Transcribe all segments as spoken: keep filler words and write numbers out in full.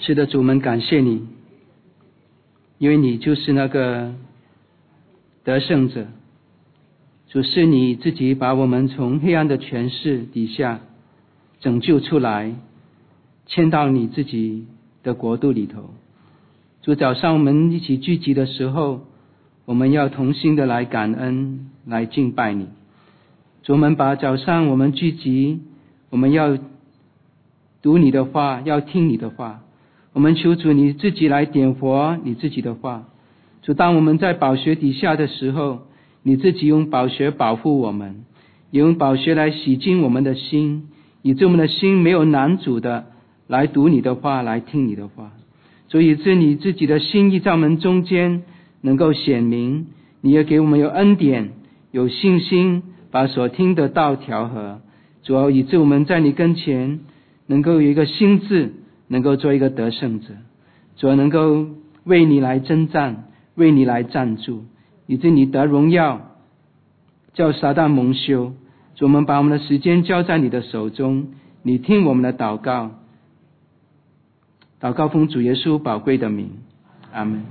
是的，主，我们感谢你，因为你就是那个得胜者。主，是你自己把我们从黑暗的权势底下拯救出来，迁到你自己的国度里头。主，早上我们一起聚集的时候，我们要同心的来感恩，来敬拜你。主，我们把早上我们聚集，我们要读你的话，要听你的话。我们求主你自己来点活你自己的话。主，当我们在宝血底下的时候，你自己用宝血保护我们，也用宝血来洗净我们的心，以致我们的心没有难阻的来读你的话，来听你的话。主，以致你自己的心意在我们中间能够显明，你也给我们有恩典，有信心，把所听的道调和。主要以致我们在你跟前能够有一个心志，能够做一个得胜者。主要能够为你来征战，为你来站住，以致你得荣耀，叫撒旦蒙羞。主，我们把我们的时间交在你的手中，你听我们的祷告，祷告奉主耶稣宝贵的名，阿们。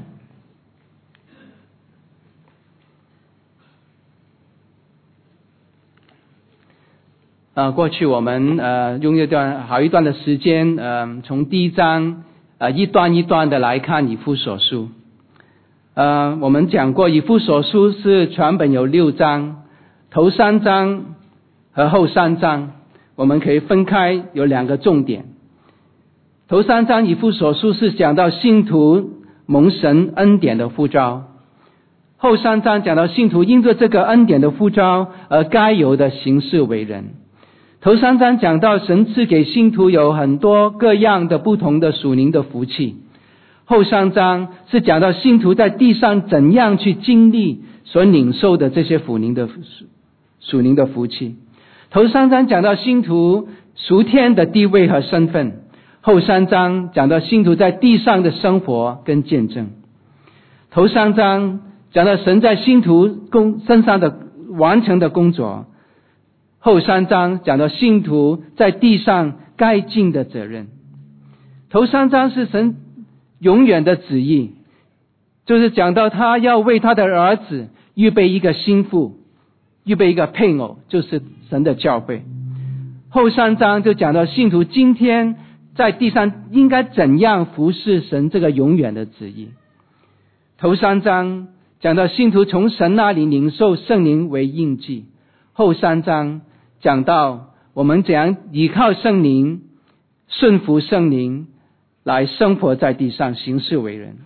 呃，过去我们呃用一段好一段的时间，呃，从第一章呃一段一段的来看以弗所书。呃，我们讲过以弗所书是全本有六章，头三章和后三章我们可以分开有两个重点。头三章以弗所书是讲到信徒蒙神恩典的呼召，后三章讲到信徒因着这个恩典的呼召而该有的行事为人。头三章讲到神赐给信徒有很多各样的不同的属灵的福气，后三章是讲到信徒在地上怎样去经历所领受的这些属灵的属灵的福气。头三章讲到信徒属天的地位和身份，后三章讲到信徒在地上的生活跟见证。头三章讲到神在信徒工身上的完成的工作，后三章讲到信徒在地上该尽的责任。头三章是神永远的旨意，就是讲到他要为他的儿子预备一个心腹，预备一个配偶，就是神的教会。后三章就讲到信徒今天在地上应该怎样服侍神这个永远的旨意。头三章讲到信徒从神那里领受圣灵为印记，后三章讲到我们怎样依靠圣灵，顺服圣灵来生活在地上，行事为人。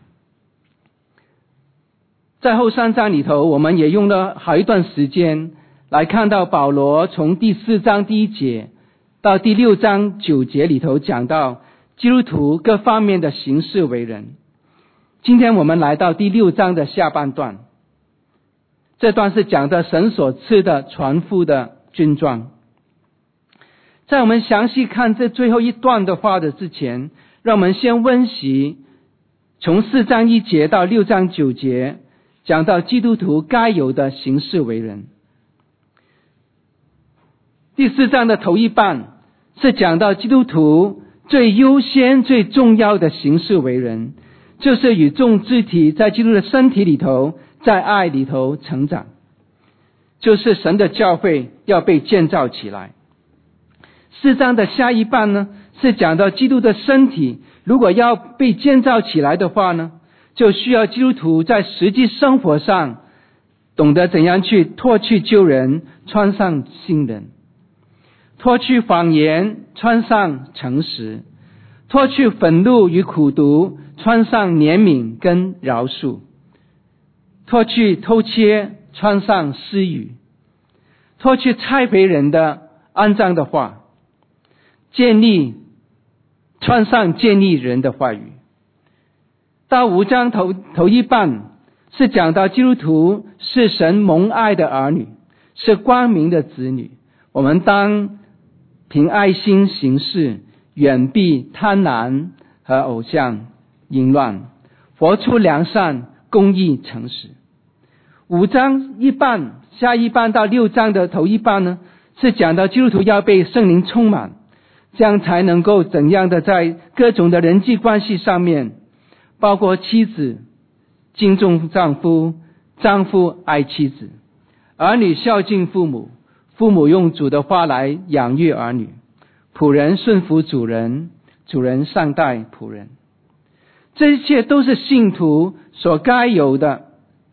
在后三章里头，我们也用了好一段时间来看到保罗从第四章第一节到第六章九节里头讲到基督徒各方面的行事为人。今天我们来到第六章的下半段，这段是讲的神所赐的全副的军装。在我们详细看这最后一段的话的之前，让我们先温习从四章一节到六章九节讲到基督徒该有的行事为人。第四章的头一半是讲到基督徒最优先最重要的行事为人，就是与众肢体在基督的身体里头，在爱里头成长，就是神的教会要被建造起来。四章的下一半呢，是讲到基督的身体如果要被建造起来的话呢，就需要基督徒在实际生活上懂得怎样去脱去旧人，穿上新人，脱去谎言，穿上诚实，脱去愤怒与苦毒，穿上怜悯跟饶恕，脱去偷窃，穿上施予，脱去拆毁人的肮脏的话，建立穿上建立人的话语。到五章头头一半是讲到基督徒是神蒙爱的儿女，是光明的子女，我们当凭爱心行事，远避贪婪和偶像淫乱，活出良善、公义、诚实。五章一半下一半到六章的头一半呢，是讲到基督徒要被圣灵充满， 这样才能够怎样的在各种的人际关系上面，包括妻子敬重丈夫，丈夫爱妻子，儿女孝敬父母，父母用主的话来养育儿女，仆人顺服主人，主人善待仆人。这一切都是信徒所该有的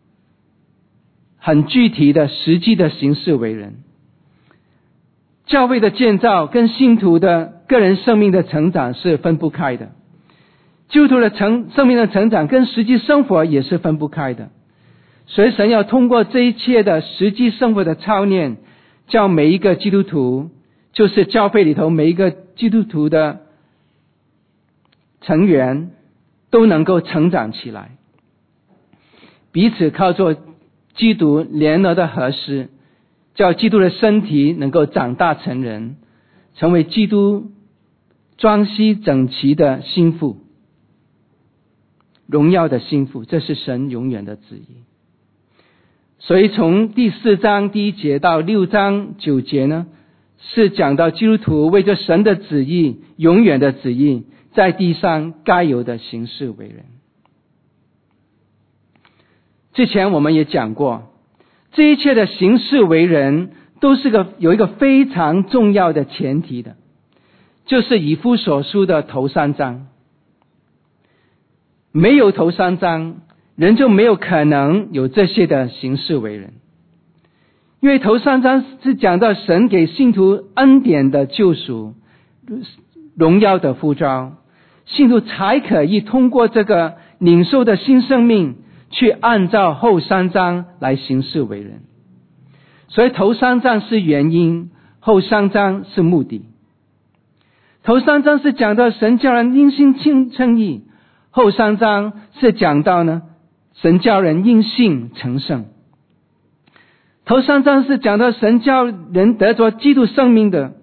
很具体的实际的行事为人。教会的建造跟信徒的个人生命的成长是分不开的，基督徒的成生命的成长跟实际生活也是分不开的。所以神要通过这一切的实际生活的操练，叫每一个基督徒，就是教会里头每一个基督徒的成员都能够成长起来，彼此靠着基督联合的合适，叫基督的身体能够长大成人，成为基督庄西整齐的心腹，荣耀的心腹，这是神永远的旨意。所以从第四章第一节到六章九节呢，是讲到基督徒为着神的旨意，永远的旨意，在地上该有的行事为人。之前我们也讲过，这一切的行事为人都是个有一个非常重要的前提的，就是以弗所书的头三章。没有头三章，人就没有可能有这些的行事为人。因为头三章是讲到神给信徒恩典的救赎，荣耀的呼召，信徒才可以通过这个领受的新生命，去按照后三章来行事为人。所以头三章是原因，后三章是目的。头三章是讲到神叫人因信称义，后三章是讲到呢，神叫人因信成圣。头三章是讲到神叫人得着基督生命的，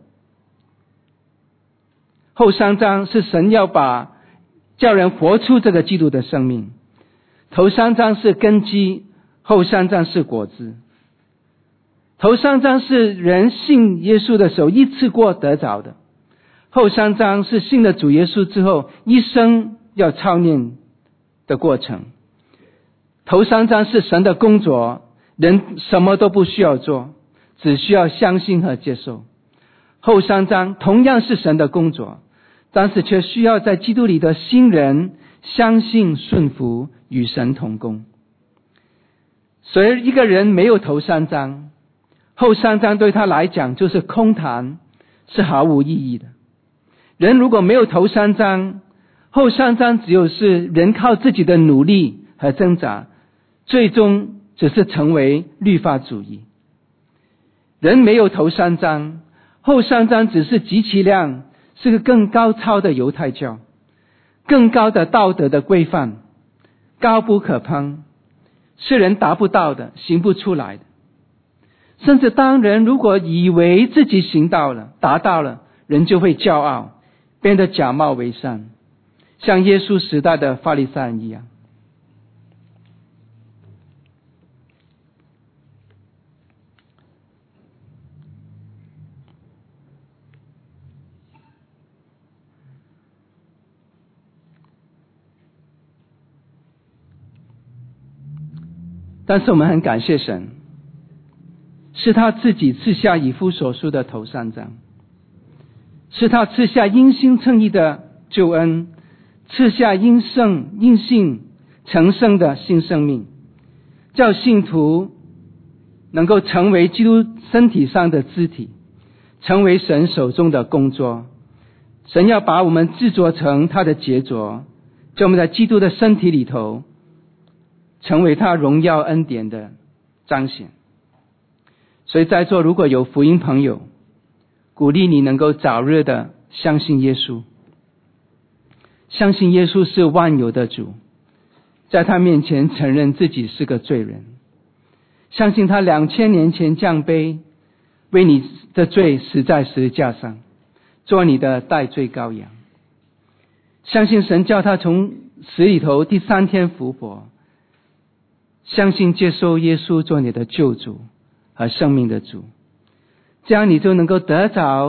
后三章是神要把叫人活出这个基督的生命。头三章是根基，后三章是果子。头三章是人信耶稣的时候一次过得着的，后三章是信了主耶稣之后一生要操练的过程。头三章是神的工作，人什么都不需要做，只需要相信和接受。后三章同样是神的工作，但是却需要在基督里的新人相信顺服，与神同工。所以一个人没有头三章，后三章对他来讲就是空谈，是毫无意义的。人如果没有头三章，后三章只有是人靠自己的努力和挣扎，最终只是成为律法主义。人没有头三章，后三章只是极其量是个更高超的犹太教，更高的道德的规范，高不可攀，是人达不到的，行不出来的。甚至当人如果以为自己行到了，达到了，人就会骄傲，变得假冒为善，像耶稣时代的法利赛人一样。但是我们很感谢神，是他自己赐下以弗所书的头三章，是他赐下因信称义的救恩，赐下因圣因信成圣的新生命，叫信徒能够成为基督身体上的肢体，成为神手中的工作。神要把我们制作成他的杰作，叫我们在基督的身体里头成为他荣耀恩典的彰显。所以在座如果有福音朋友，鼓励你能够早日的相信耶稣，相信耶稣是万有的主，在他面前承认自己是个罪人，相信他两千年前降卑，为你的罪死在十字架上，做你的代罪羔羊，相信神叫他从死里头第三天复活，相信接受耶稣做你的救主和生命的主，这样你就能够得着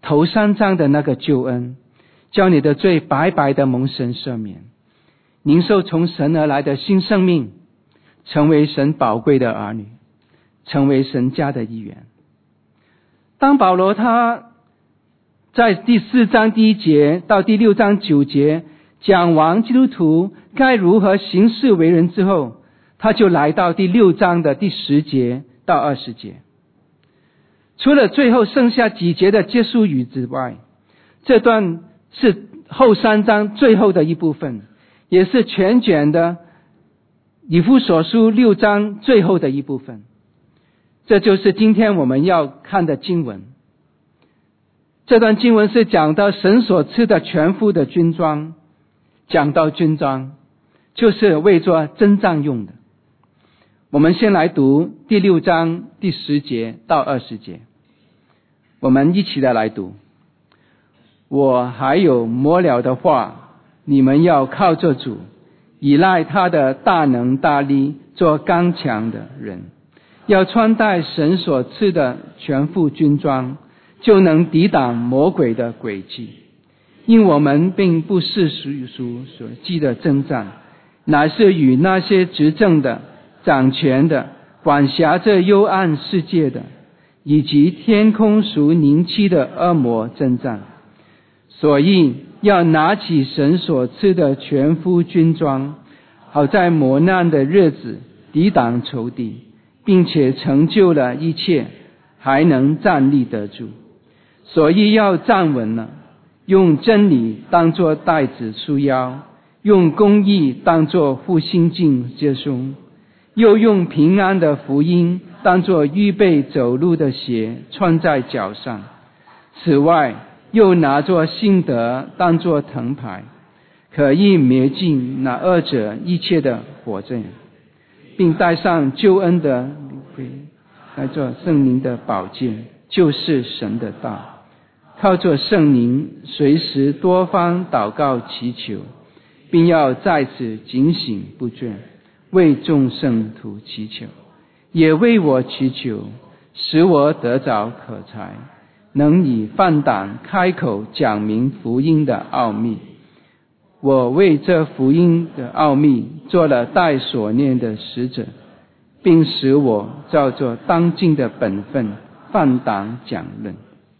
头三章的那个救恩，叫你的罪白白的蒙神赦免，领受从神而来的新生命，成为神宝贵的儿女，成为神家的一员。当保罗他在第四章第一节到第六章九节讲完基督徒该如何行事为人之后，他就来到第六章的第十节到二十节。除了最后剩下几节的结束语之外，这段是后三章最后的一部分，也是全卷的以弗所书六章最后的一部分。这就是今天我们要看的经文。这段经文是讲到神所赐的全副的军装，讲到军装就是为做征战用的。我们先来读第六章第十节到二十节，我们一起的来读。我还有末了的话，你们要靠着主，依赖他的大能大力，做刚强的人，要穿戴神所赐的全副军装，就能抵挡魔鬼的诡计。因我们并不是属属所记的征战，乃是与那些执政的、掌权的、管辖这幽暗世界的，以及天空属灵气的恶魔征战。所以要拿起神所赐的全副军装，好在磨难的日子抵挡仇敌，并且成就了一切，还能站立得住。所以要站稳了，用真理当作带子束腰，用公义当作护心镜遮胸，又用平安的福音当作预备走路的鞋穿在脚上。此外，又拿作信德当作藤牌，可以灭尽那恶者一切的火箭，并带上救恩的盔，带作圣灵的宝剑，就是神的道。靠着圣灵随时多方祷告祈求，并要在此警醒不倦，为众圣徒祈求，也为我祈求，使我得着可才，能以放胆开口讲明福音的奥秘。我为这福音的奥秘做了带所念的使者，并使我照着当尽的本分放胆讲论。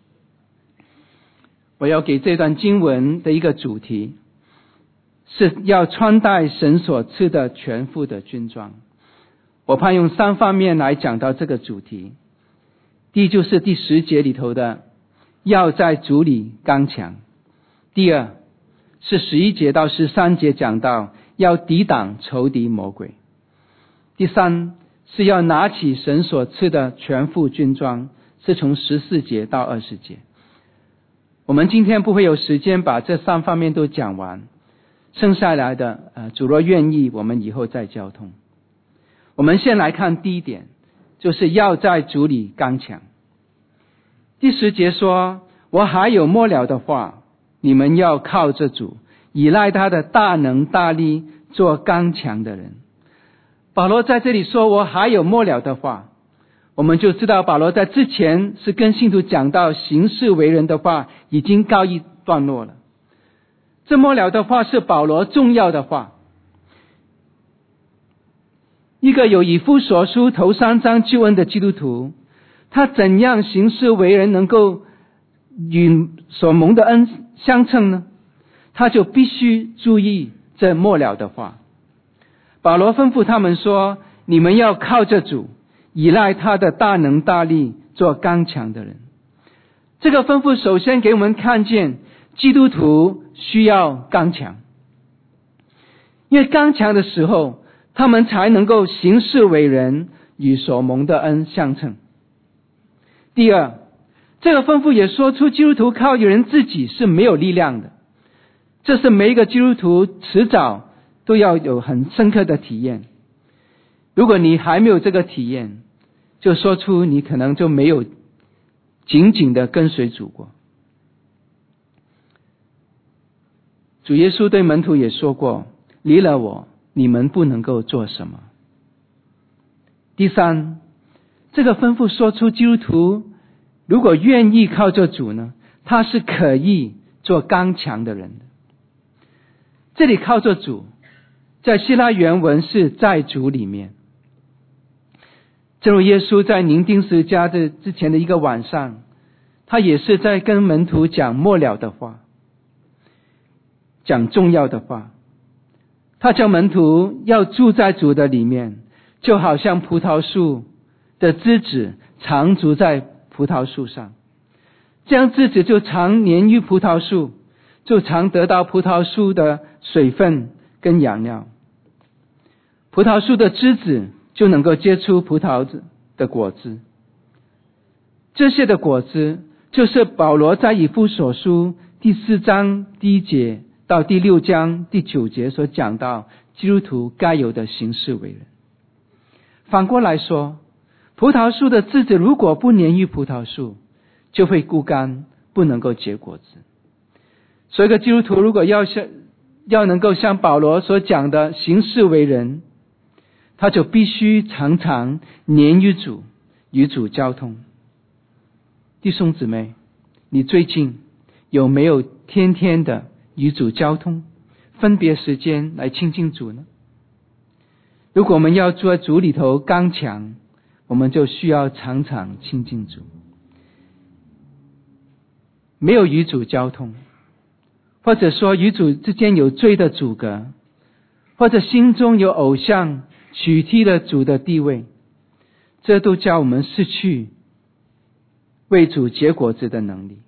我要给这段经文的一个主题，是要穿戴神所赐的全副的军装。我怕用三方面来讲到这个主题。第一就是第十节里头的要在主里刚强。第二是十一节到十三节讲到要抵挡仇敌魔鬼。第三是要拿起神所赐的全副军装，是从十四节到二十节。我们今天不会有时间把这三方面都讲完，剩下来的呃，主若愿意，我们以后再交通。我们先来看第一点，就是要在主里刚强。第十节说，我还有末了的话，你们要靠着主，依赖他的大能大力，做刚强的人。保罗在这里说我还有末了的话，我们就知道保罗在之前是跟信徒讲到行事为人的话已经告一段落了。这末了的话是保罗重要的话。一个有以弗所书头三章救恩的基督徒，他怎样行事为人能够与所蒙的恩相称呢？他就必须注意这末了的话。保罗吩咐他们说，你们要靠着主，依赖他的大能大力，做刚强的人。这个吩咐首先给我们看见基督徒需要刚强，因为刚强的时候他们才能够行事为人，与所蒙的恩相称。第二，这个吩咐也说出基督徒靠人自己是没有力量的，这是每一个基督徒迟早都要有很深刻的体验。如果你还没有这个体验，就说出你可能就没有紧紧的跟随主过。主耶稣对门徒也说过，离了我，你们不能够做什么。第三，这个吩咐说出基督徒如果愿意靠着主呢， 他是可以做刚强的人的。这里靠着主，在希腊原文是在主里面。正如耶稣在宁定十字架的之前的一个晚上，他也是在跟门徒讲末了的话，讲重要的话。他叫门徒要住在主的里面，就好像葡萄树的枝子常住在葡萄树上，这样枝子就常粘于葡萄树，就常得到葡萄树的水分跟养料。葡萄树的枝子就能够结出葡萄的果子，这些的果子就是保罗在以弗所书第四章第一节到第六章第九节所讲到基督徒该有的行事为人。反过来说，葡萄树的枝子如果不粘于葡萄树，就会枯干，不能够结果子。所以一个基督徒如果要像要能够像保罗所讲的行事为人，他就必须常常黏于主，与主交通。弟兄姊妹，你最近有没有天天的与主交通，分别时间来亲近主呢？如果我们要做主里头刚强，我们就需要常常亲近主。没有与主交通，或者说与主之间有罪的阻隔，或者心中有偶像取替了主的地位，这都叫我们失去为主结果子的能力。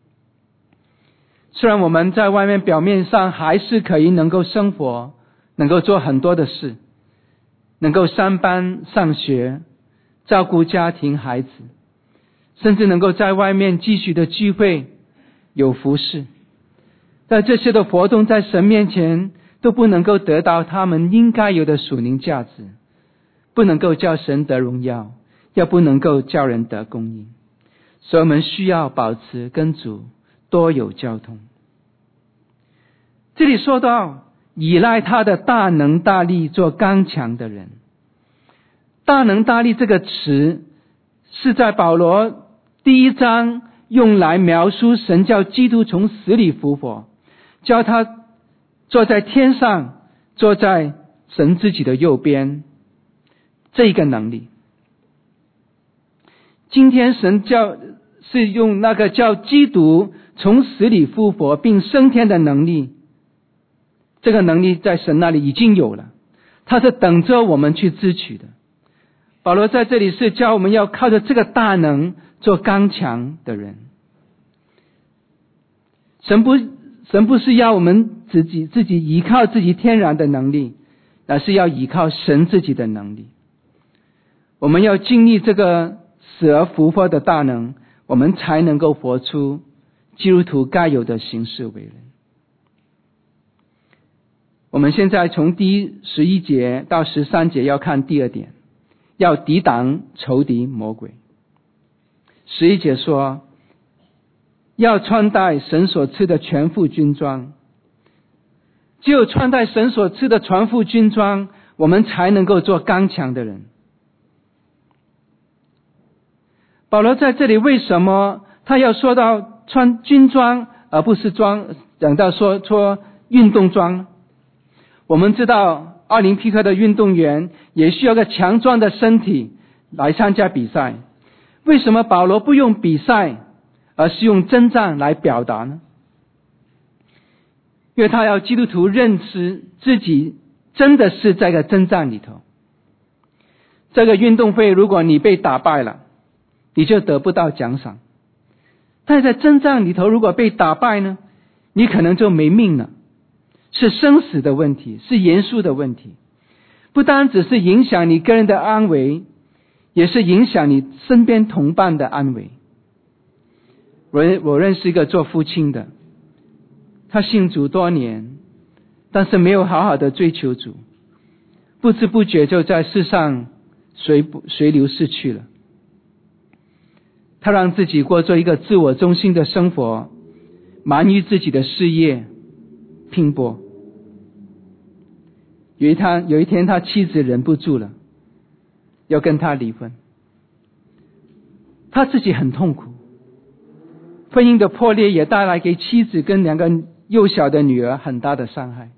虽然我们在外面表面上还是可以能够生活，能够做很多的事，能够上班上学，照顾家庭孩子，甚至能够在外面继续的聚会有服事，但这些的活动在神面前都不能够得到他们应该有的属灵价值，不能够叫神得荣耀，也不能够叫人得供应。所以我们需要保持跟主多有交通。这里说到依赖他的大能大力做刚强的人，大能大力这个词是在保罗第一章用来描述神叫基督从死里复活，叫他坐在天上，坐在神自己的右边，这一个能力。今天神叫是用那个叫基督从死里复活并升天的能力，这个能力在神那里已经有了，他是等着我们去支取的。保罗在这里是教我们要靠着这个大能做刚强的人。神不神不是要我们自己自己依靠自己天然的能力，而是要依靠神自己的能力。我们要经历这个死而复活的大能，我们才能够活出基督徒该有的行事为人。我们现在从第十一节到十三节要看第二点，要抵挡仇敌魔鬼。十一节说，要穿戴神所赐的全副军装。只有穿戴神所赐的全副军装，我们才能够做刚强的人。保罗在这里为什么他要说到穿军装，而不是装讲到说说运动装？我们知道奥林匹克的运动员也需要个强壮的身体来参加比赛，为什么保罗不用比赛，而是用征战来表达呢？因为他要基督徒认识自己真的是在个征战里头。这个运动会如果你被打败了，你就得不到奖赏。但是在征战里头如果被打败呢，你可能就没命了，是生死的问题，是严肃的问题，不单只是影响你个人的安危，也是影响你身边同伴的安危。我我认识一个做父亲的，他信主多年，但是没有好好的追求主，不知不觉就在世上随随流逝去了。他让自己过做一个自我中心的生活，忙于自己的事业拼搏。有一天有一天他妻子忍不住了，要跟他离婚。他自己很痛苦， 婚姻的破裂也带来给妻子跟两个幼小的女儿很大的伤害。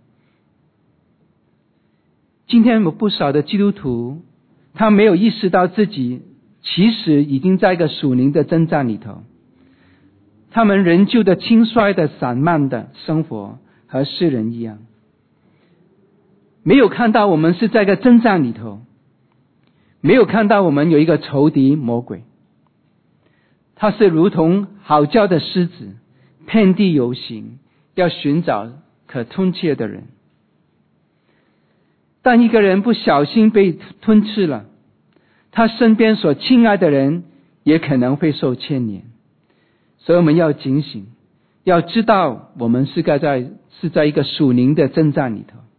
今天有不少的基督徒，他没有意识到自己其实已经在一个属灵的征战里头，他们仍旧的轻率的散漫的生活，和世人一样，没有看到我们是在一个征战里头，没有看到我们有一个仇敌魔鬼，他是如同嚎叫的狮子，遍地游行，要寻找可吞吃的人。当一个人不小心被吞吃了，他身边所亲爱的人也可能会受牵连。所以我们要警醒，要知道我们是该在是在一个属灵的征战里头。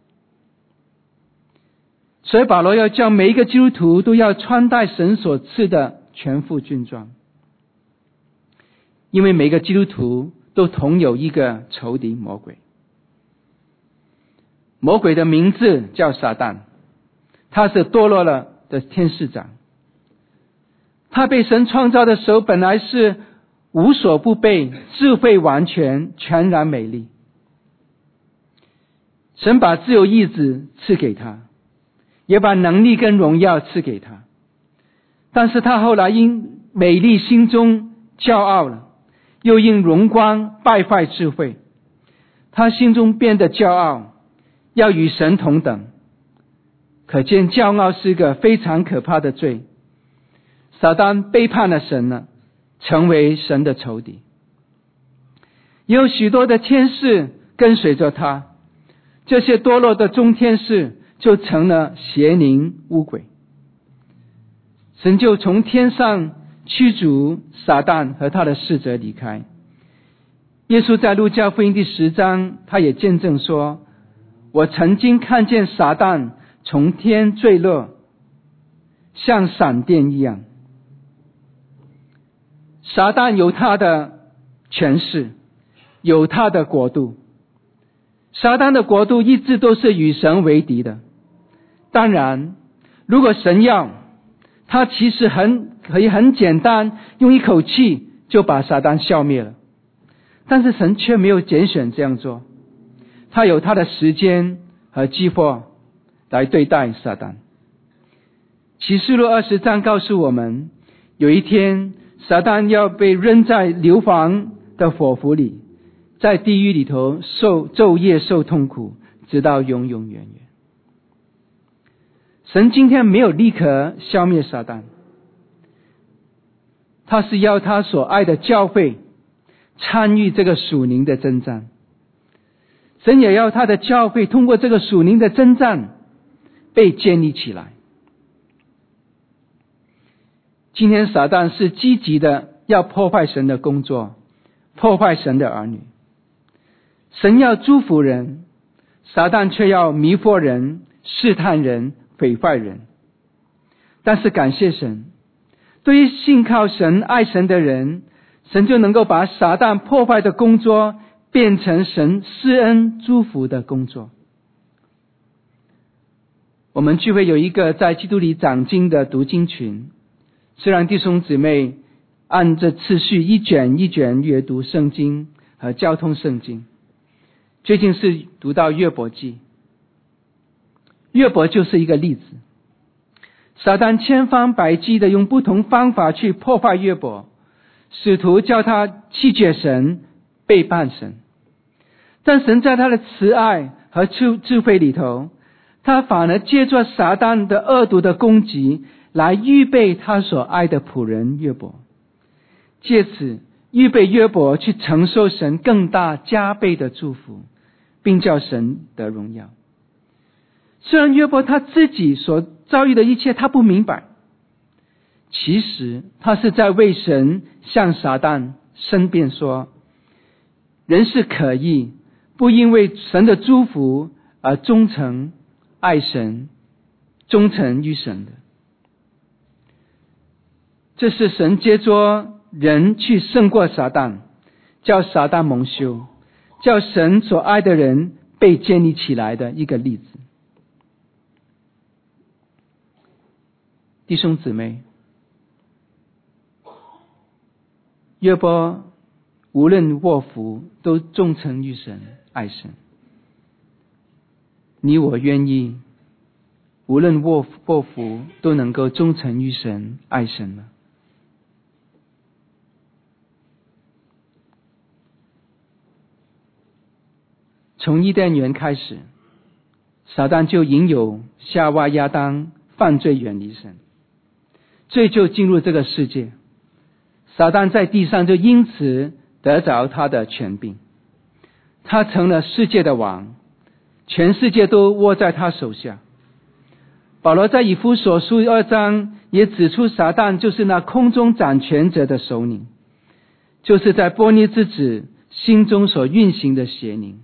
所以保罗要叫每一个基督徒都要穿戴神所赐的全副军装，因为每个基督徒都同有一个仇敌魔鬼。魔鬼的名字叫撒旦，他是堕落了的天使长。他被神创造的时候本来是无所不备，智慧完全，全然美丽。神把自由意志赐给他，也把能力跟荣耀赐给他，但是他后来因美丽心中骄傲了，又因荣光败坏智慧，他心中变得骄傲，要与神同等。可见骄傲是一个非常可怕的罪。撒旦背叛了神了，成为神的仇敌。也有许多的天使跟随着他，这些堕落的众天使就成了邪灵污鬼。神就从天上驱逐撒旦和他的使者离开。耶稣在路加福音第十章，他也见证说，我曾经看见撒旦从天坠落，像闪电一样。撒旦有他的权势，有他的国度。撒旦的国度一直都是与神为敌的。当然，如果神要，他其实很可以很简单，用一口气就把撒旦消灭了。但是神却没有拣选这样做，他有他的时间和计划来对待撒旦。启示录二十章告诉我们，有一天撒旦要被扔在硫磺的火湖里，在地狱里头受昼夜受痛苦，直到永永远远。神今天没有立刻消灭撒旦，他是要他所爱的教会参与这个属灵的征战。神也要他的教会通过这个属灵的征战被建立起来。今天撒旦是积极的要破坏神的工作，破坏神的儿女。神要祝福人，撒旦却要迷惑人，试探人，毁坏人。但是感谢神，对于信靠神爱神的人，神就能够把撒旦破坏的工作变成神施恩祝福的工作。我们聚会有一个在基督里长经的读经群，虽然弟兄姊妹按着次序一卷一卷阅读圣经和交通圣经，最近是读到约伯记。约伯就是一个例子，撒旦千方百计的用不同方法去破坏约伯，试图叫他弃绝神，背叛神。但神在他的慈爱和智慧里头，他反而借着撒旦的恶毒的攻击来预备他所爱的仆人约伯，借此预备约伯去承受神更大加倍的祝福，并叫神得荣耀。虽然约伯他自己所遭遇的一切他不明白，其实他是在为神向撒旦申辩说，人是可以不因为神的祝福而忠诚爱神，忠诚于神的。这是神借着人去胜过撒旦，叫撒旦蒙羞，叫神所爱的人被建立起来的一个例子。弟兄姊妹，约伯无论祸福都忠诚于神，爱神。你我愿意无论祸祸福都能够忠诚于神，爱神吗？从伊甸园开始，撒旦就引诱夏娃亚当犯罪，远离神，罪就进入这个世界。撒旦在地上就因此得着他的权柄，他成了世界的王，全世界都握在他手下。保罗在以弗所书二章也指出，撒旦就是那空中掌权者的首领，就是在波尼之子心中所运行的邪灵。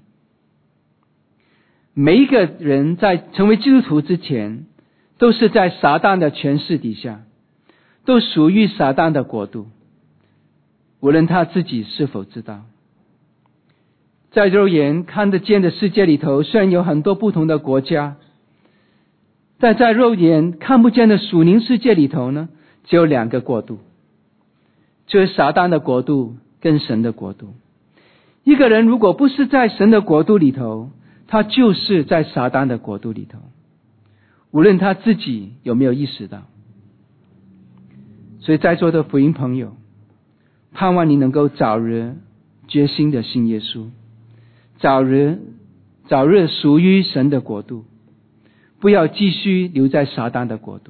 每一个人在成为基督徒之前，都是在撒旦的权势底下，都属于撒旦的国度，无论他自己是否知道。在肉眼看得见的世界里头，虽然有很多不同的国家，但在肉眼看不见的属灵世界里头呢，只有两个国度，就是撒旦的国度跟神的国度。一个人如果不是在神的国度里头，他就是在撒旦的国度里头，无论他自己有没有意识到。所以在座的福音朋友，盼望你能够早日决心的信耶稣，早日早日属于神的国度，不要继续留在撒旦的国度。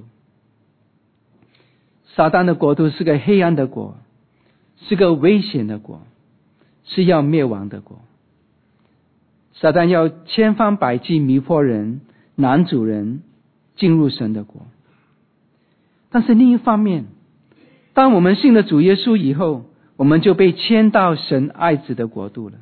撒旦的国度是个黑暗的国，是个危险的国，是要灭亡的国。撒旦要千方百计迷惑人，拦阻人进入神的国。但是另一方面，当我们信了主耶稣以后，我们就被迁到神爱子的国度了。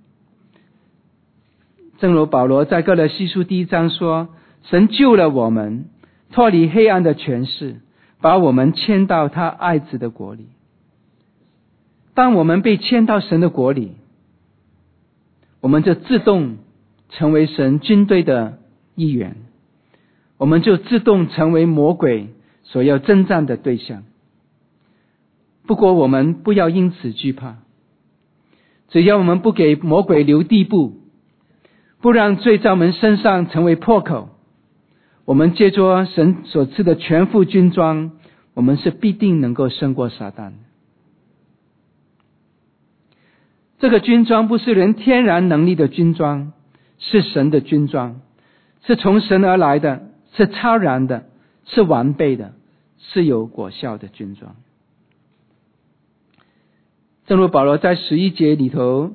正如保罗在哥罗西书第一章说，神救了我们，脱离黑暗的权势，把我们迁到他爱子的国里。当我们被迁到神的国里，我们就自动成为神军队的一员，我们就自动成为魔鬼所要征战的对象。不过我们不要因此惧怕，只要我们不给魔鬼留地步，不让罪在我们身上成为破口，我们借着神所赐的全副军装，我们是必定能够胜过撒旦。这个军装不是人天然能力的军装，是神的军装，是从神而来的，是超然的，是完备的，是有果效的军装。正如保罗在十一节里头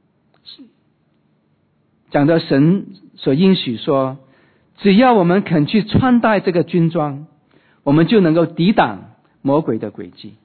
讲到，神所应许说，只要我们肯去穿戴这个军装，我们就能够抵挡魔鬼的诡计。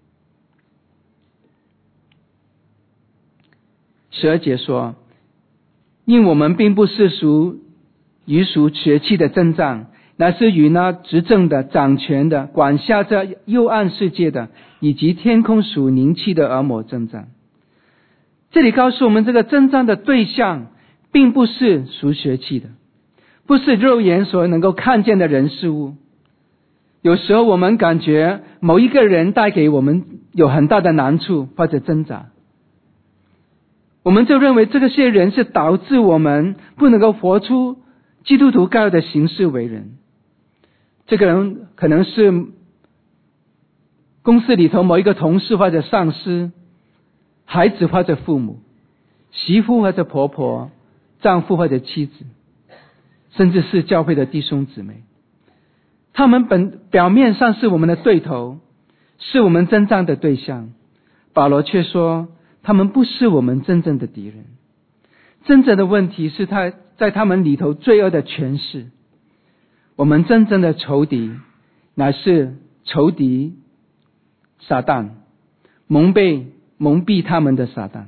十二节说，因我们并不是属与属血气的征战，乃是与那执政的、掌权的、管辖这幽暗世界的，以及天空属灵气的恶魔征战。这里告诉我们，这个征战的对象并不是属血气的，不是肉眼所能够看见的人事物。有时候我们感觉某一个人带给我们有很大的难处或者挣扎，我们就认为这些人是导致我们不能够活出基督徒该有的行事为人。这个人可能是公司里头某一个同事或者上司，孩子或者父母，媳妇或者婆婆，丈夫或者妻子，甚至是教会的弟兄姊妹。他们本表面上是我们的对头，是我们征战的对象，保罗却说他们不是我们真正的敌人。真正的问题是他在他们里头罪恶的权势。我们真正的仇敌乃是仇敌撒旦，蒙蔽蒙蔽他们的撒旦。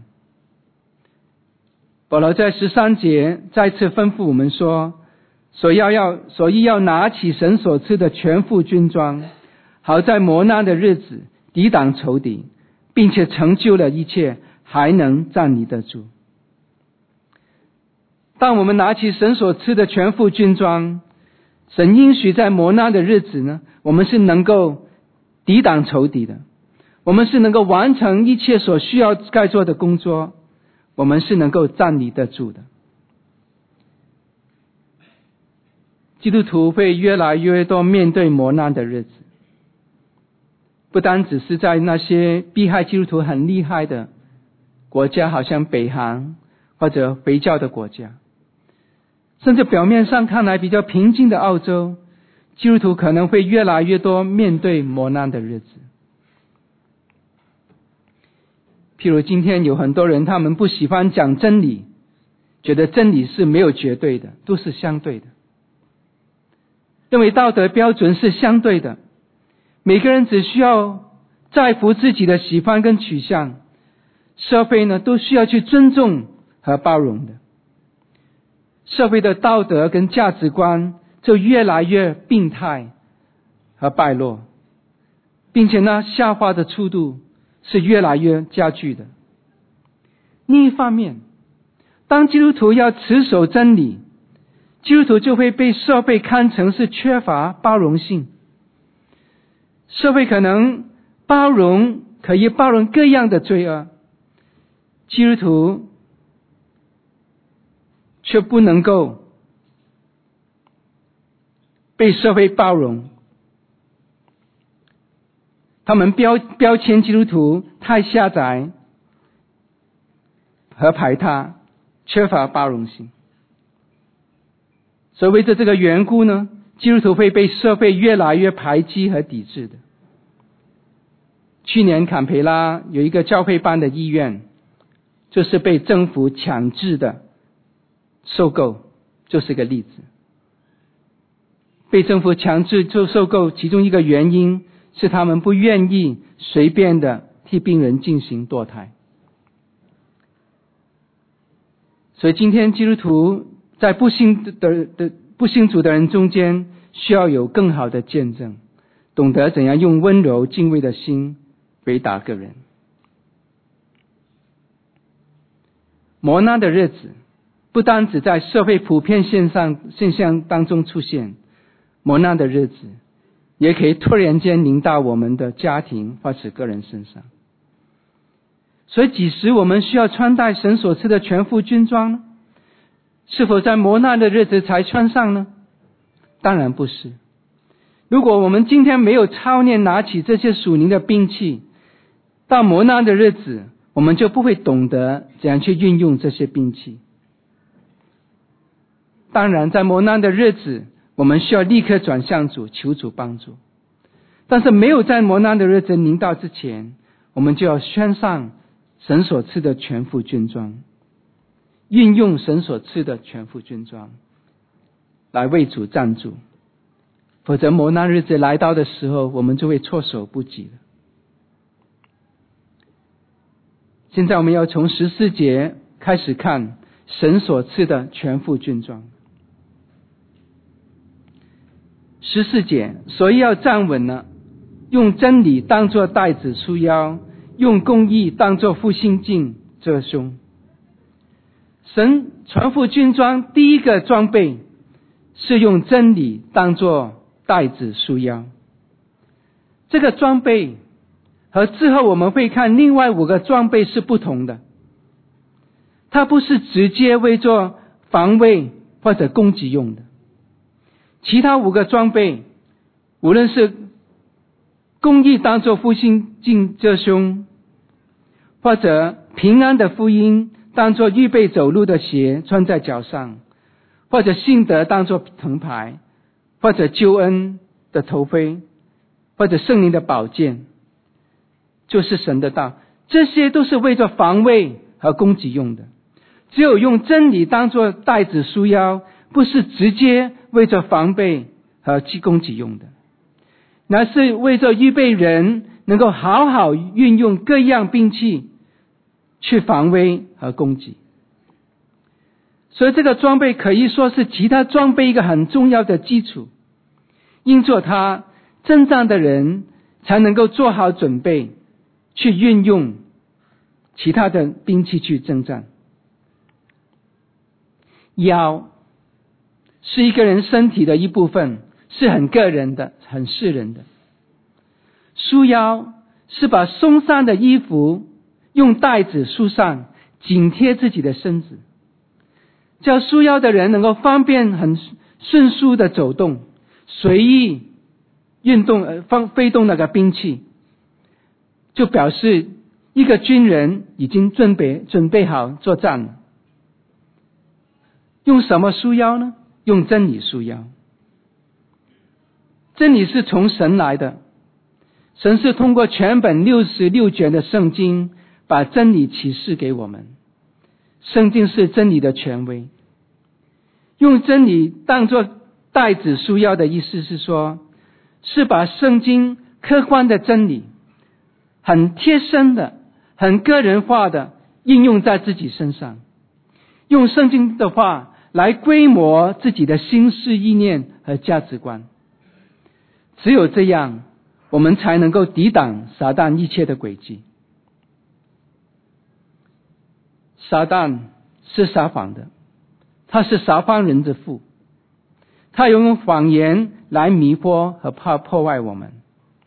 保罗在十三节再次吩咐我们说，所要要所以要拿起神所赐的全副军装，好在磨难的日子抵挡仇敌，并且成就了一切，还能站立得住。当我们拿起神所赐的全副军装，神应许在磨难的日子呢，我们是能够抵挡仇敌的， 我们是能够完成一切所需要该做的工作，我们是能够站立得住的。基督徒会越来越多面对磨难的日子，不单只是在那些迫害基督徒很厉害的国家，好像北韩或者回教的国家，甚至表面上看来比较平静的澳洲，基督徒可能会越来越多面对磨难的日子。譬如今天有很多人，他们不喜欢讲真理，觉得真理是没有绝对的，都是相对的，认为道德标准是相对的，每个人只需要在乎自己的喜欢跟取向，社会呢都需要去尊重和包容的。社会的道德跟价值观就越来越病态和败落，并且呢下滑的速度是越来越加剧的。另一方面，当基督徒要持守真理，基督徒就会被社会看成是缺乏包容性。社会可能包容，可以包容各样的罪恶，基督徒却不能够被社会包容。他们标标签基督徒太狭窄和排他，缺乏包容性。所以为着这个缘故呢，基督徒会被社会越来越排挤和抵制的。去年坎培拉有一个教会办的医院，就是被政府强制的收购，就是个例子。被政府强制就收购，其中一个原因是他们不愿意随便的替病人进行堕胎。所以今天基督徒在不信的的不信主的人中间，需要有更好的见证，懂得怎样用温柔敬畏的心回答个人。磨难的日子不单只在社会普遍现象现象当中出现，磨难的日子也可以突然间临到我们的家庭或是个人身上。所以几时我们需要穿戴神所赐的全副军装呢？是否在磨难的日子才穿上呢？当然不是。如果我们今天没有操练拿起这些属灵的兵器，到磨难的日子我们就不会懂得怎样去运用这些兵器。当然在磨难的日子我们需要立刻转向主，求主帮助。但是没有在磨难的日子临到之前，我们就要穿上神所赐的全副军装，运用神所赐的全副军装来为主站住，否则磨难日子来到的时候，我们就会措手不及了。现在我们要从十四节开始看神所赐的全副军装。十四节，所以要站稳了，用真理当作带子束腰，用公义当作护心镜遮胸。神全副军装第一个装备是用真理当作带子束腰。这个装备和之后我们会看另外五个装备是不同的，它不是直接为做防卫或者攻击用的。其他五个装备，无论是公义当作护心镜遮胸，或者平安的福音当作预备走路的鞋穿在脚上，或者信德当作藤牌，或者救恩的头盔，或者圣灵的宝剑，就是神的道，这些都是为着防卫和攻击用的。只有用真理当作带子束腰，不是直接为着防备和攻击用的，乃是为着预备人能够好好运用各样兵器去防卫和攻击。所以这个装备可以说是其他装备一个很重要的基础，因做它，征战的人才能够做好准备去运用其他的兵器去征战。腰是一个人身体的一部分，是很个人的，很世人的。束腰是把松散的衣服用带子束上，紧贴自己的身子，叫束腰的人能够方便很迅速的走动，随意运动呃放飞动那个兵器，就表示一个军人已经准备准备好作战了。用什么束腰呢？用真理束腰。真理是从神来的，神是通过全本六十六卷的圣经把真理启示给我们。圣经是真理的权威。用真理当作带子束腰的意思是说，是把圣经客观的真理很贴身的很个人化的应用在自己身上，用圣经的话来规模自己的心思意念和价值观。只有这样，我们才能够抵挡撒旦一切的诡计。撒旦是撒谎的，他是撒谎人之父，他用谎言来迷惑和怕破坏我们。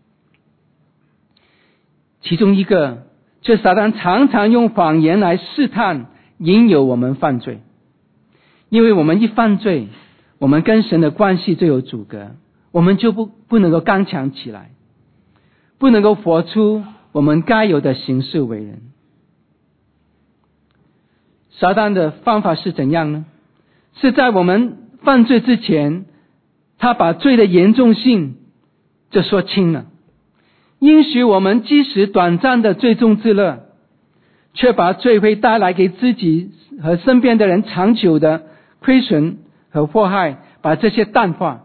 其中一个，就撒旦常常用谎言来试探引诱我们犯罪。因为我们一犯罪，我们跟神的关系就有阻隔，我们就不不能够刚强起来，不能够活出我们该有的行事为人。撒旦的方法是怎样呢？是在我们犯罪之前，他把罪的严重性就说清了，应许我们即使短暂的罪中之乐，却把罪会带来给自己和身边的人长久的亏损和祸害，把这些淡化。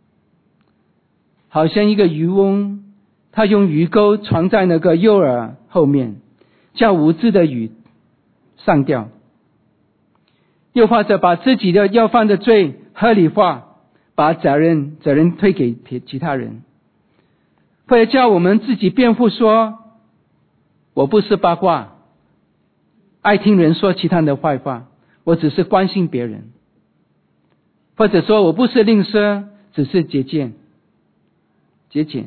好像一个渔翁，他用鱼钩藏在那个诱饵后面，叫无知的鱼上钓。又或者把自己的要犯的罪合理化，把责任责任推给其他人，或者叫我们自己辩护说，我不是八卦，爱听人说其他人的坏话，我只是关心别人。或者说我不是吝啬，只是节俭节俭。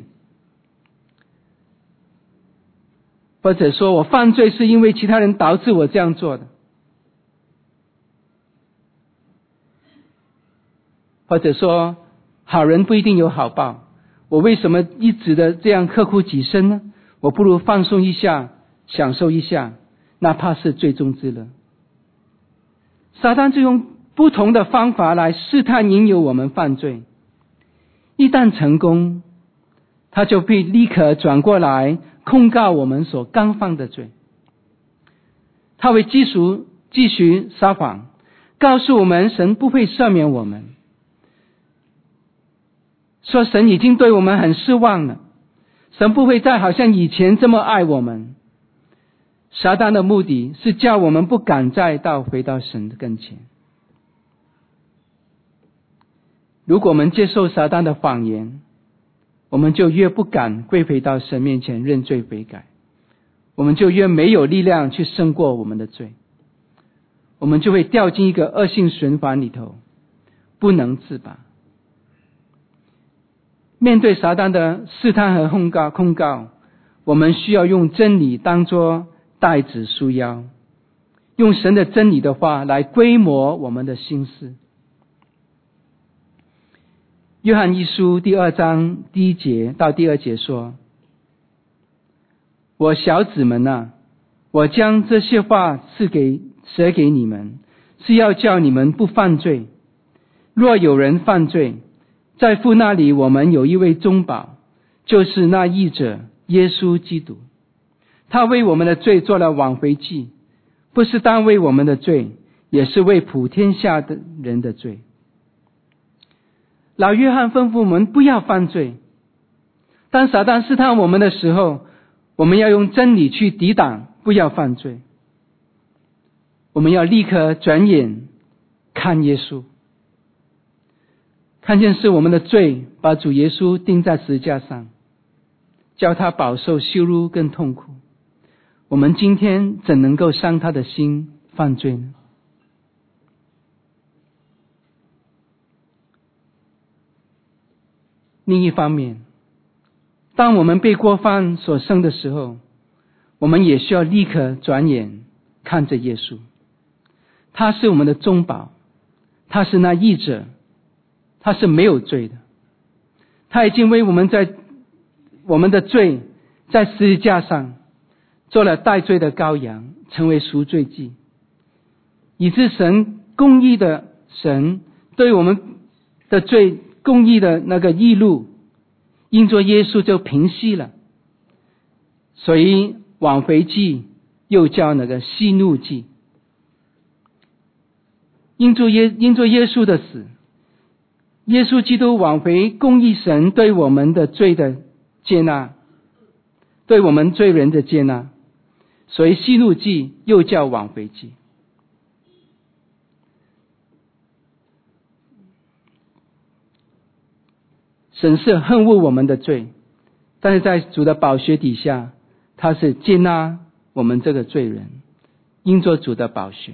或者说我犯罪是因为其他人导致我这样做的。或者说好人不一定有好报，我为什么一直的这样刻苦己身呢？我不如放松一下，享受一下，哪怕是罪中之乐。撒旦就用不同的方法来试探引诱我们犯罪，一旦成功，他就会立刻转过来控告我们所刚犯的罪。他会继续继续撒谎，告诉我们神不会赦免我们，说神已经对我们很失望了，神不会再好像以前这么爱我们。撒旦的目的是叫我们不敢再到回到神的跟前。如果我们接受撒旦的谎言，我们就越不敢跪回到神面前认罪悔改，我们就越没有力量去胜过我们的罪，我们就会掉进一个恶性循环里头，不能自拔。面对撒旦的试探和控告控告，我们需要用真理当作带子束腰，用神的真理的话来规模我们的心思。约翰一书第二章第一节到第二节说，我小子们啊，我将这些话赐给写给你们，是要叫你们不犯罪。若有人犯罪，在父那里我们有一位中保，就是那义者耶稣基督。他为我们的罪做了挽回祭，不是单为我们的罪，也是为普天下的人的罪。老约翰吩咐我们不要犯罪，当撒旦试探我们的时候，我们要用真理去抵挡，不要犯罪。我们要立刻转眼看耶稣，看见是我们的罪把主耶稣钉在十字架上，叫他饱受羞辱跟痛苦。我们今天怎能够伤他的心犯罪呢？另一方面， 当我们被过犯所胜的时候，我们也需要立刻转眼看着耶稣。他是我们的中保，他是那义者，他是没有罪的。他已经为我们在我们的罪在十字架上做了代罪的羔羊，成为赎罪祭，以致神公义的神对我们的罪公义的那个义怒，因着耶稣就平息了。所以挽回祭又叫那个息怒祭。因着耶因着耶稣的死，耶稣基督挽回公义神对我们的罪的接纳，对我们罪人的接纳，所以息怒祭又叫挽回祭。神是恨恶我们的罪，但是在主的宝血底下，他是接纳我们这个罪人，因着主的宝血。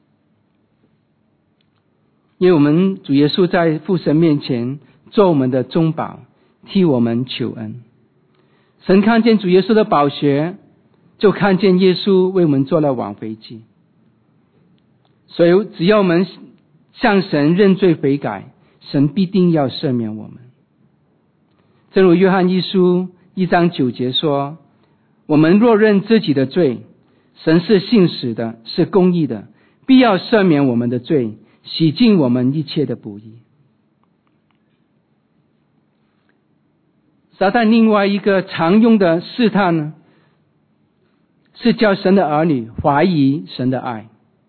因为我们主耶稣在父神面前做我们的中保，替我们求恩。神看见主耶稣的宝血，就看见耶稣为我们做了挽回祭。所以只要我们向神认罪悔改，神必定要赦免我们。正如约翰一书一章九节说，我们若认自己的罪，神是信实的，是公义的，必要赦免我们的罪，洗净我们一切的不义。撒旦另外一个常用的试探呢，是叫神的儿女怀疑神的爱。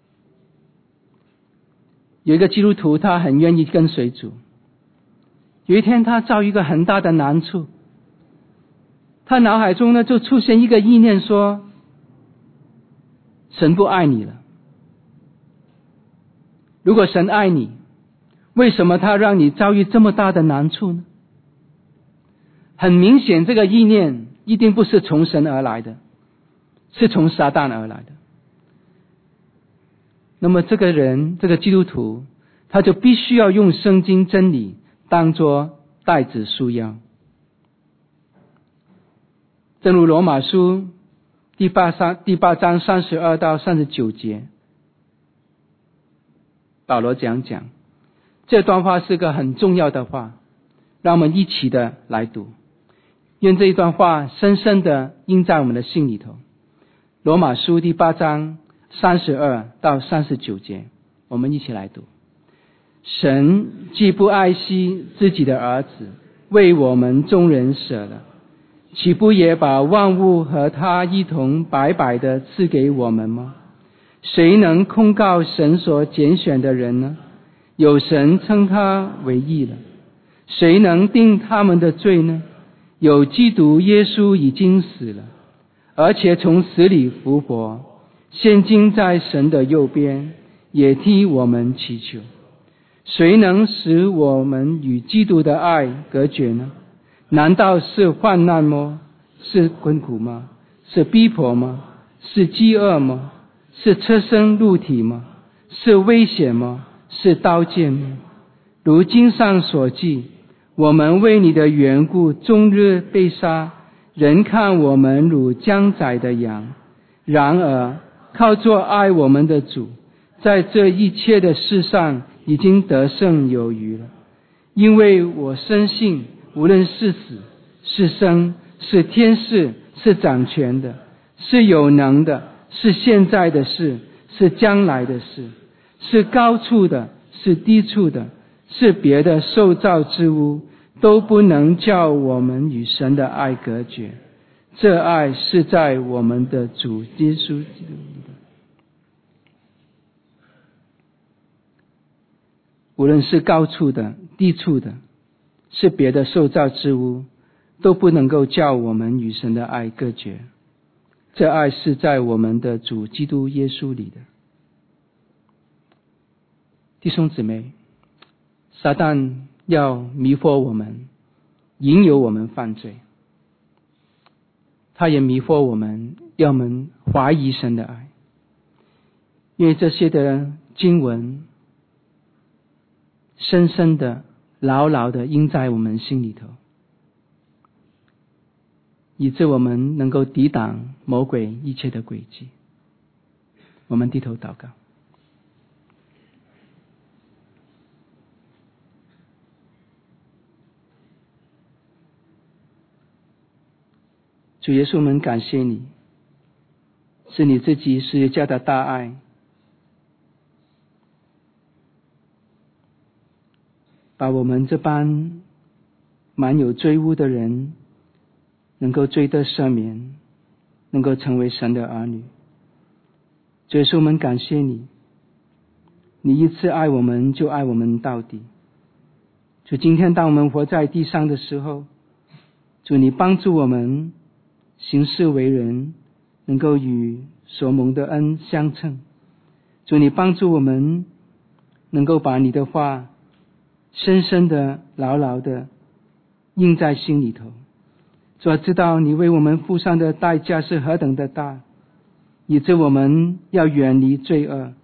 有一个基督徒，他很愿意跟随主，有一天他遭遇一个很大的难处，他脑海中呢就出现一个意念说，神不爱你了。如果神爱你，为什么他让你遭遇这么大的难处呢？很明显，这个意念一定不是从神而来的，是从撒旦而来的。那么这个人，这个基督徒，他就必须要用圣经真理当作带子束腰。正如罗马书第八章第八章三十二到三十九节，保罗这样讲，这段话是个很重要的话，让我们一起的来读。愿这一段话深深的印在我们的心里头。罗马书第八章三十二到三十九节，我们一起来读。神既不爱惜自己的儿子，为我们众人舍了，岂不也把万物和他一同白白的赐给我们吗？谁能控告神所拣选的人呢？有神称他为义了。谁能定他们的罪呢？有基督耶稣已经死了，而且从死里复活，现今在神的右边，也替我们祈求。谁能使我们与基督的爱隔绝呢？难道是患难吗？是困苦吗？是逼迫吗？是饥饿吗？是车身入体吗？是危险吗？是刀剑吗？如经上所记，我们为你的缘故终日被杀，人看我们如将宰的羊。然而靠着爱我们的主，在这一切的事上已经得胜有余了。因为我深信，无论是死是生，是天使，是掌权的，是有能的，是现在的事，是将来的事，是高处的，是低处的，是别的受造之物，都不能叫我们与神的爱隔绝。这爱是在我们的主耶稣基督里的。无论是高处的，低处的，是别的受造之物，都不能够叫我们与神的爱隔绝。这爱是在我们的主基督耶稣里的。弟兄姊妹，撒旦要迷惑我们，引诱我们犯罪，他也迷惑我们，要我们怀疑神的爱。因为这些的经文深深的牢牢的印在我们心里头。 以致我们能够抵挡魔鬼一切的诡计。我们低头祷告。主耶稣，我们感谢你，是你自己十字架的大爱，把我们这般满有罪污的人能够罪得赦免，能够成为神的儿女。主耶稣，我们感谢你，你一次爱我们就爱我们到底。主，今天当我们活在地上的时候，主，你帮助我们行事为人能够与所蒙的恩相称。主，你帮助我们能够把你的话深深的牢牢的印在心里头。主啊，知道你为我们付上的代价是何等的大，以致我们要远离罪恶，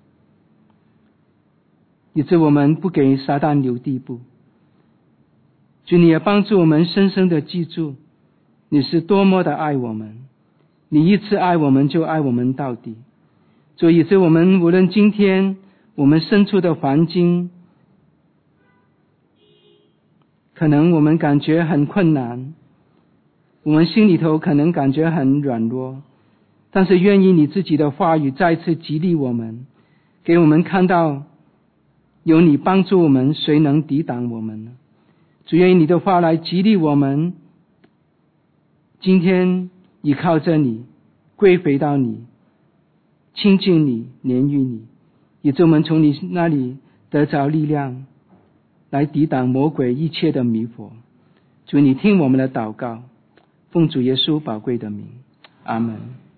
以致我们不给撒旦留地步。主，你也帮助我们深深的记住你是多么的爱我们，你一次爱我们就爱我们到底。主，以致我们无论今天我们身处的环境，可能我们感觉很困难，我们心里头可能感觉很软弱，但是愿意你自己的话语再次激励我们，给我们看到有你帮助我们，谁能抵挡我们呢？主，愿意你的话来激励我们，今天依靠着你，归回到你，亲近你，怜悯你，以致我们从你那里得着力量，来抵挡魔鬼一切的迷惑。主，你听我们的祷告，奉主耶稣宝贵的名，阿们。